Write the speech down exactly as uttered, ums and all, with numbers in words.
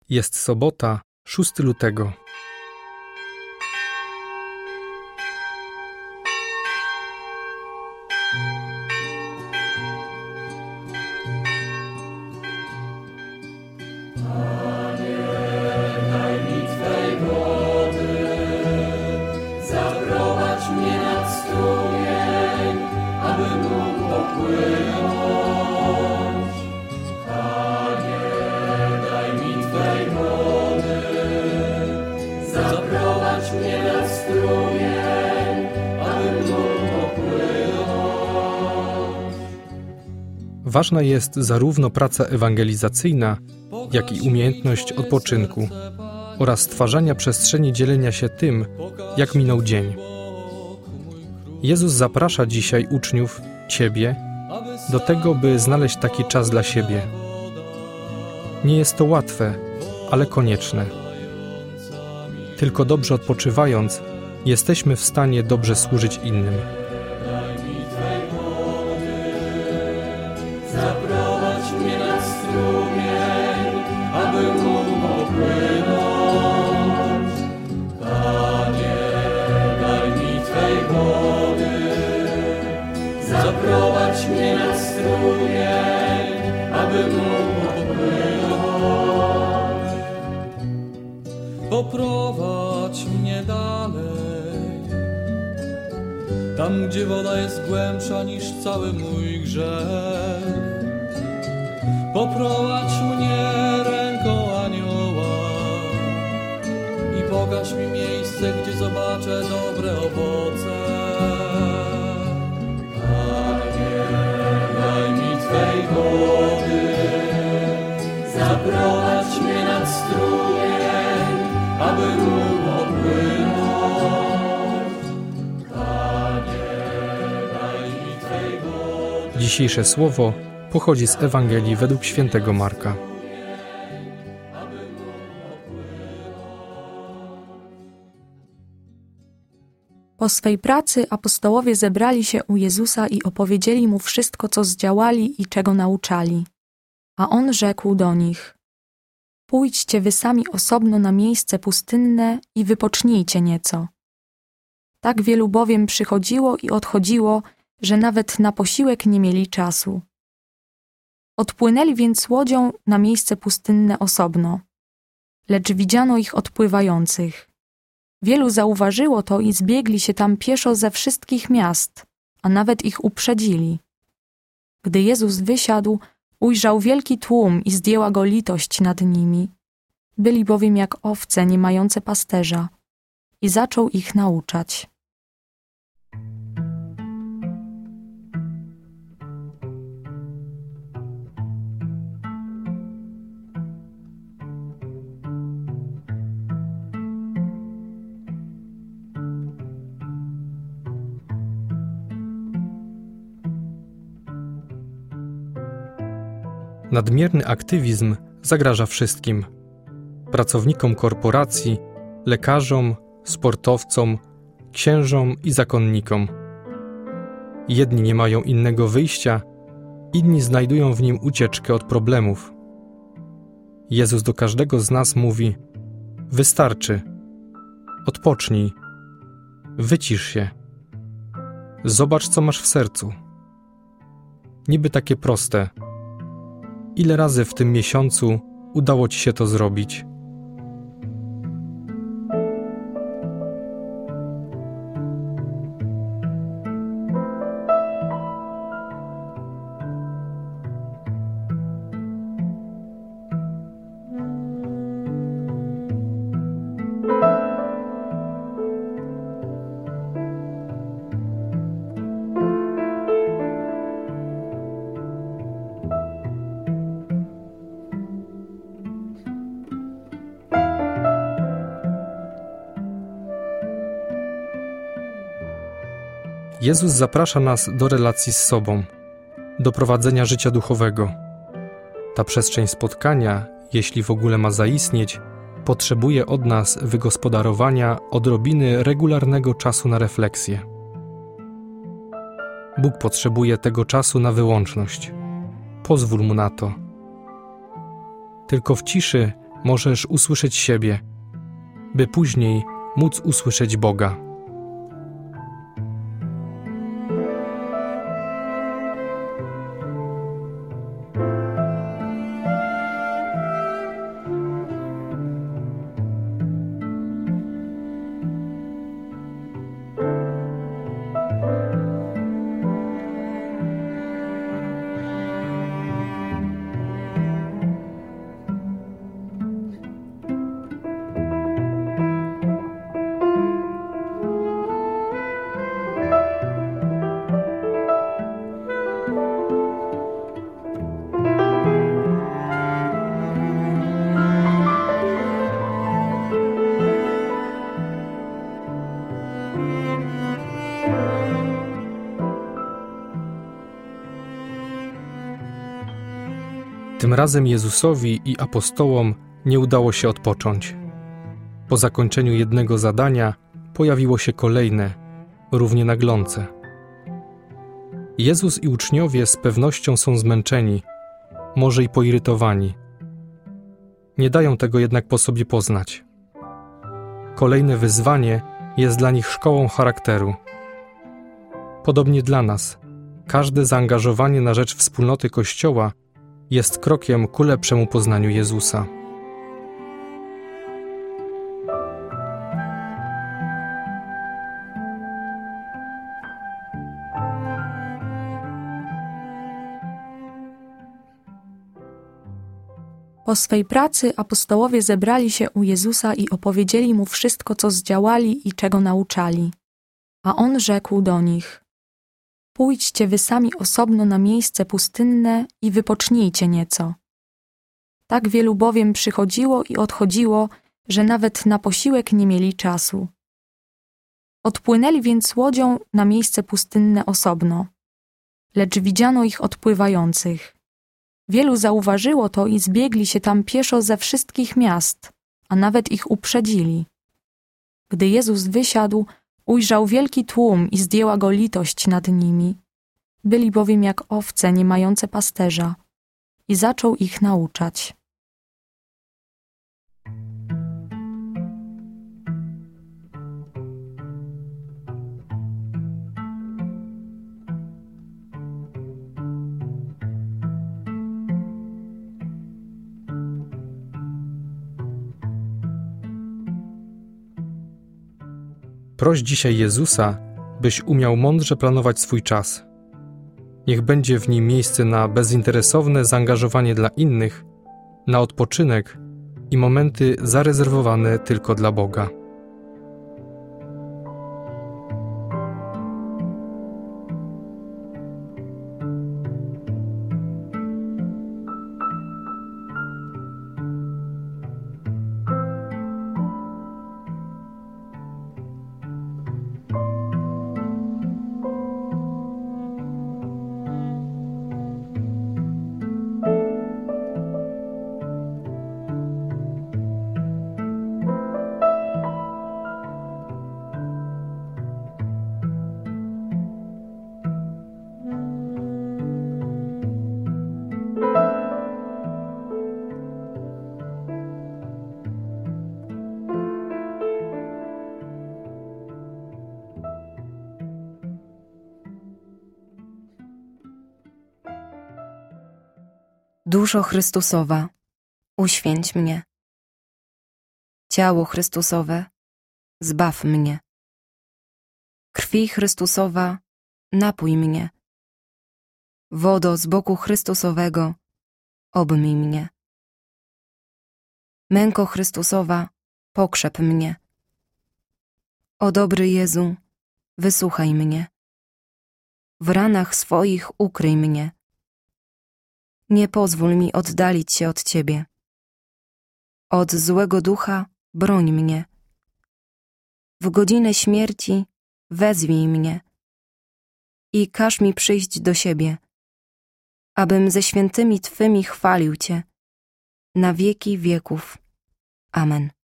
Jest sobota, szóstego lutego. Ważna jest zarówno praca ewangelizacyjna, jak i umiejętność odpoczynku oraz stwarzania przestrzeni dzielenia się tym, jak minął dzień. Jezus zaprasza dzisiaj uczniów, Ciebie, do tego, by znaleźć taki czas dla siebie. Nie jest to łatwe, ale konieczne. Tylko dobrze odpoczywając, jesteśmy w stanie dobrze służyć innym. Zaprowadź mnie nad strumień, aby mógł popłynąć. Panie, daj mi Twej wody. Zaprowadź mnie nad strumień, aby mógł popłynąć. Poprowadź mnie dalej, tam gdzie woda jest głębsza niż cały mój grzech. Poprowadź mnie ręką anioła i pokaż mi miejsce, gdzie zobaczę dobre owoce. Panie, daj mi Twej wody, zaprowadź mnie nad strumień, aby mógł popłynąć. Panie, daj mi Twej wody. Dzisiejsze słowo pochodzi z Ewangelii według świętego Marka. Po swej pracy apostołowie zebrali się u Jezusa i opowiedzieli Mu wszystko, co zdziałali i czego nauczali. A On rzekł do nich: Pójdźcie wy sami osobno na miejsce pustynne i wypocznijcie nieco. Tak wielu bowiem przychodziło i odchodziło, że nawet na posiłek nie mieli czasu. Odpłynęli więc łodzią na miejsce pustynne osobno, lecz widziano ich odpływających. Wielu zauważyło to i zbiegli się tam pieszo ze wszystkich miast, a nawet ich uprzedzili. Gdy Jezus wysiadł, ujrzał wielki tłum i zdjęła go litość nad nimi. Byli bowiem jak owce nie mające pasterza i zaczął ich nauczać. Nadmierny aktywizm zagraża wszystkim: pracownikom korporacji, lekarzom, sportowcom, księżom i zakonnikom. Jedni nie mają innego wyjścia, inni znajdują w nim ucieczkę od problemów. Jezus do każdego z nas mówi: wystarczy, odpocznij, wycisz się, zobacz, co masz w sercu. Niby takie proste. Ile razy w tym miesiącu udało Ci się to zrobić? Jezus zaprasza nas do relacji z sobą, do prowadzenia życia duchowego. Ta przestrzeń spotkania, jeśli w ogóle ma zaistnieć, potrzebuje od nas wygospodarowania odrobiny regularnego czasu na refleksję. Bóg potrzebuje tego czasu na wyłączność. Pozwól Mu na to. Tylko w ciszy możesz usłyszeć siebie, by później móc usłyszeć Boga. Tym razem Jezusowi i apostołom nie udało się odpocząć. Po zakończeniu jednego zadania pojawiło się kolejne, równie naglące. Jezus i uczniowie z pewnością są zmęczeni, może i poirytowani. Nie dają tego jednak po sobie poznać. Kolejne wyzwanie jest dla nich szkołą charakteru. Podobnie dla nas, każde zaangażowanie na rzecz wspólnoty Kościoła jest krokiem ku lepszemu poznaniu Jezusa. Po swej pracy apostołowie zebrali się u Jezusa i opowiedzieli Mu wszystko, co zdziałali i czego nauczali. A On rzekł do nich: Pójdźcie wy sami osobno na miejsce pustynne i wypocznijcie nieco. Tak wielu bowiem przychodziło i odchodziło, że nawet na posiłek nie mieli czasu. Odpłynęli więc łodzią na miejsce pustynne osobno, lecz widziano ich odpływających. Wielu zauważyło to i zbiegli się tam pieszo ze wszystkich miast, a nawet ich uprzedzili. Gdy Jezus wysiadł, ujrzał wielki tłum i zdjęła go litość nad nimi. Byli bowiem jak owce nie mające pasterza i zaczął ich nauczać. Proś dzisiaj Jezusa, byś umiał mądrze planować swój czas. Niech będzie w nim miejsce na bezinteresowne zaangażowanie dla innych, na odpoczynek i momenty zarezerwowane tylko dla Boga. Duszo Chrystusowa, uświęć mnie. Ciało Chrystusowe, zbaw mnie. Krwi Chrystusowa, napój mnie. Wodo z boku Chrystusowego, obmyj mnie. Męko Chrystusowa, pokrzep mnie. O dobry Jezu, wysłuchaj mnie. W ranach swoich ukryj mnie. Nie pozwól mi oddalić się od Ciebie. Od złego ducha broń mnie. W godzinę śmierci wezwij mnie i każ mi przyjść do siebie, abym ze świętymi Twymi chwalił Cię na wieki wieków. Amen.